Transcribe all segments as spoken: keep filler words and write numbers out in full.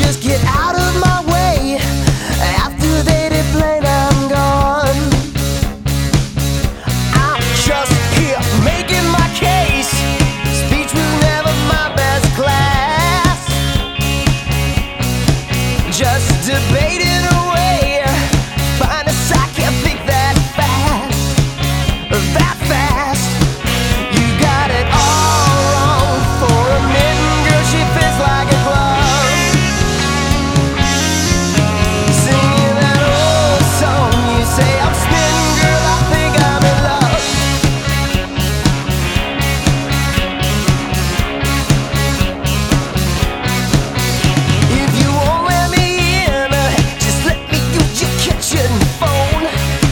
just get out of my way. After they deplane, I'm gone. I'm just here making my case. Speech was never my best class. Just debating away. Find a I can't think that fast, that fast. You got it all wrong. For a mitten girl, she fits like a glove. Singing that old song, you say I'm spinning, girl, I think I'm in love. If you won't let me in, just let me use your kitchen phone.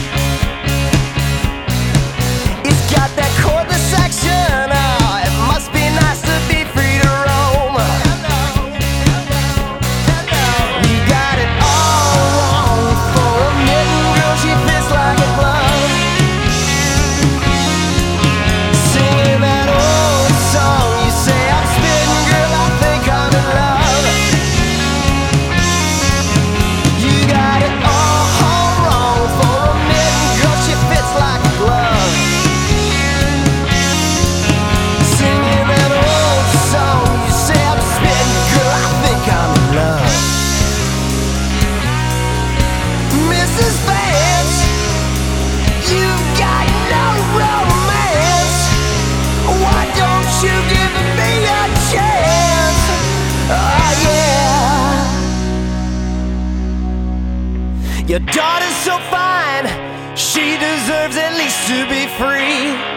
It's got that cordless section. Oh, it must be nice to be free to roam. You got it all wrong. For a mitten girl, she fits like a glove. Singing that old song, you say I'm spitting, girl, I think I'm in love. You got it all wrong. For a mitten girl, she fits like a glove. Singing that old song, you say I'm spitting, girl, I think I'm in love. Missus Vance, you've got no romance. Why don't you give me a chance? Oh yeah. Your daughter's so fine, she deserves at least to be free.